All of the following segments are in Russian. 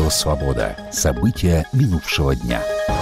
Радио «Свобода». События минувшего дня.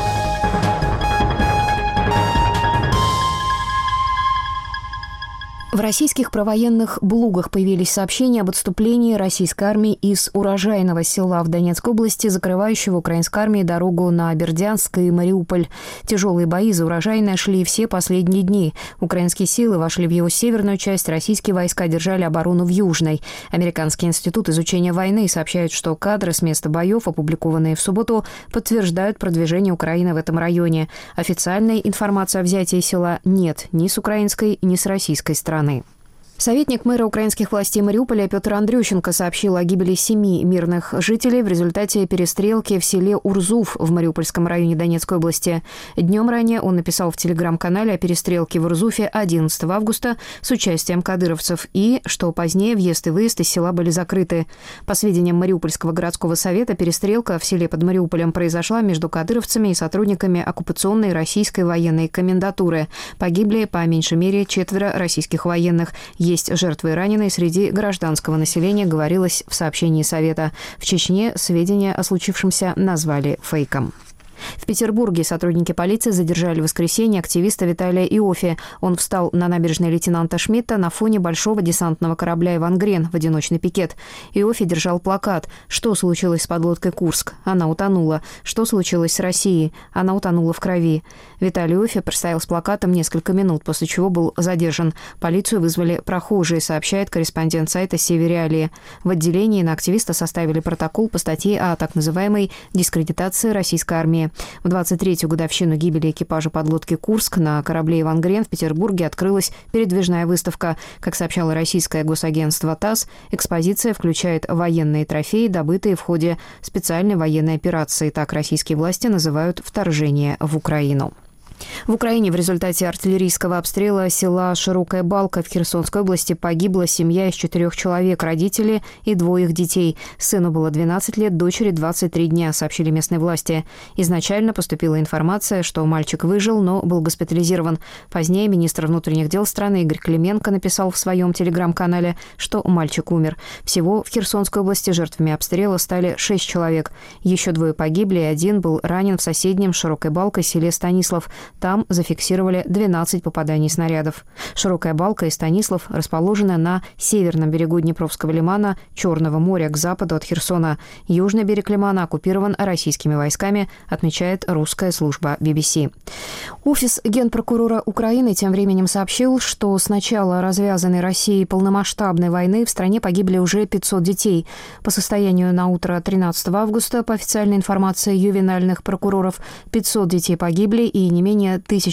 В российских провоенных блогах появились сообщения об отступлении российской армии из урожайного села в Донецкой области, закрывающего украинской армии дорогу на Бердянск и Мариуполь. Тяжелые бои за урожайное шли все последние дни. Украинские силы вошли в его северную часть, российские войска держали оборону в южной. Американский институт изучения войны сообщает, что кадры с места боев, опубликованные в субботу, подтверждают продвижение Украины в этом районе. Официальной информации о взятии села нет ни с украинской, ни с российской стороны. Советник мэра украинских властей Мариуполя Петр Андрющенко сообщил о гибели 7 мирных жителей в результате перестрелки в селе Урзуф в Мариупольском районе Донецкой области. Днем ранее он написал в телеграм-канале о перестрелке в Урзуфе 11 августа с участием кадыровцев и, что позднее въезд и выезд из села были закрыты. По сведениям Мариупольского городского совета, перестрелка в селе под Мариуполем произошла между кадыровцами и сотрудниками оккупационной российской военной комендатуры. Погибли по меньшей мере 4 российских военных. Есть жертвы и раненые среди гражданского населения, говорилось в сообщении Совета. В Чечне сведения о случившемся назвали фейком. В Петербурге сотрудники полиции задержали в воскресенье активиста Виталия Иоффе. Он встал на набережной лейтенанта Шмидта на фоне большого десантного корабля «Иван Грен» в одиночный пикет. Иоффе держал плакат: «Что случилось с подлодкой «Курск»? Она утонула. Что случилось с Россией? Она утонула в крови». Виталий Иоффе простоял с плакатом несколько минут, после чего был задержан. Полицию вызвали прохожие, сообщает корреспондент сайта «Севериалия». В отделении на активиста составили протокол по статье о так называемой дискредитации российской армии. В 23-ю годовщину гибели экипажа подлодки «Курск» на корабле «Иван Грен» в Петербурге открылась передвижная выставка. Как сообщало российское госагентство ТАСС, экспозиция включает военные трофеи, добытые в ходе специальной военной операции. Так российские власти называют вторжение в Украину. В Украине в результате артиллерийского обстрела села Широкая Балка в Херсонской области погибла семья из 4 человек, родители и 2 их детей. Сыну было 12 лет, дочери 23 дня, сообщили местные власти. Изначально поступила информация, что мальчик выжил, но был госпитализирован. Позднее министр внутренних дел страны Игорь Клименко написал в своем телеграм-канале, что мальчик умер. Всего в Херсонской области жертвами обстрела стали 6 человек. Еще 2 погибли, и 1 был ранен в соседнем Широкой Балкой селе Станислав. Там зафиксировали 12 попаданий снарядов. Широкая Балка и Станислав расположены на северном берегу Днепровского лимана Черного моря к западу от Херсона. Южный берег лимана оккупирован российскими войсками, отмечает русская служба BBC. Офис генпрокурора Украины тем временем сообщил, что с начала развязанной Россией полномасштабной войны в стране погибли уже 500 детей. По состоянию на утро 13 августа, по официальной информации ювенальных прокуроров, 500 детей погибли и не менее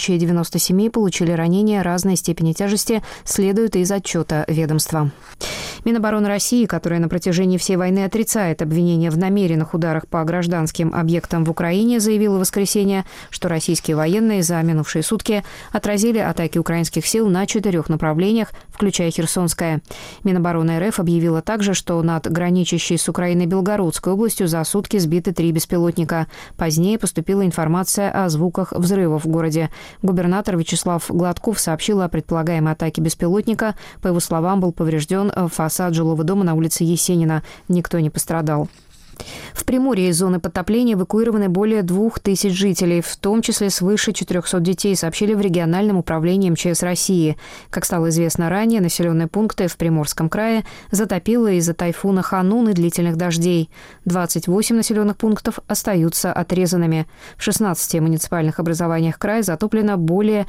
1097 получили ранения разной степени тяжести, следует из отчета ведомства. Минобороны России, которая на протяжении всей войны отрицает обвинения в намеренных ударах по гражданским объектам в Украине, заявила в воскресенье, что российские военные за минувшие сутки отразили атаки украинских сил на 4 направлениях, включая Херсонское. Минобороны РФ объявила также, что над граничащей с Украиной Белгородской областью за сутки сбиты 3 беспилотника. Позднее поступила информация о звуках взрывов в городе. Губернатор Вячеслав Гладков сообщил о предполагаемой атаке беспилотника. По его словам, был поврежден фасад жилого дома на улице Есенина. Никто не пострадал. В Приморье из зоны подтопления эвакуированы более 2000 жителей, в том числе свыше 400 детей, сообщили в региональном управлении МЧС России. Как стало известно ранее, населенные пункты в Приморском крае затопило из-за тайфуна Ханун и длительных дождей. 28 населенных пунктов остаются отрезанными. В 16 муниципальных образованиях края затоплено более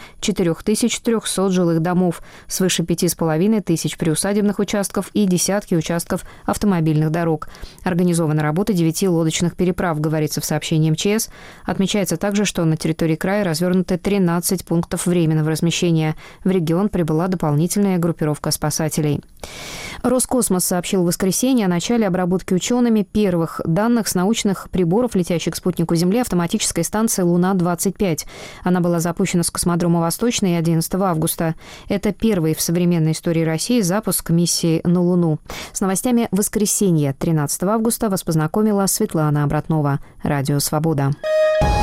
4300 жилых домов, свыше 5500 приусадебных участков и десятки участков автомобильных дорог. Организована работа 9 лодочных переправ, говорится в сообщении МЧС. Отмечается также, что на территории края развернуты 13 пунктов временного размещения. В регион прибыла дополнительная группировка спасателей. Роскосмос сообщил в воскресенье о начале обработки учеными первых данных с научных приборов, летящих к спутнику Земли, автоматической станции «Луна-25». Она была запущена с космодрома «Восточный» 11 августа. Это первый в современной истории России запуск миссии на Луну. С новостями воскресенья 13 августа вас познакомила Светлана Обратнова. Радио «Свобода».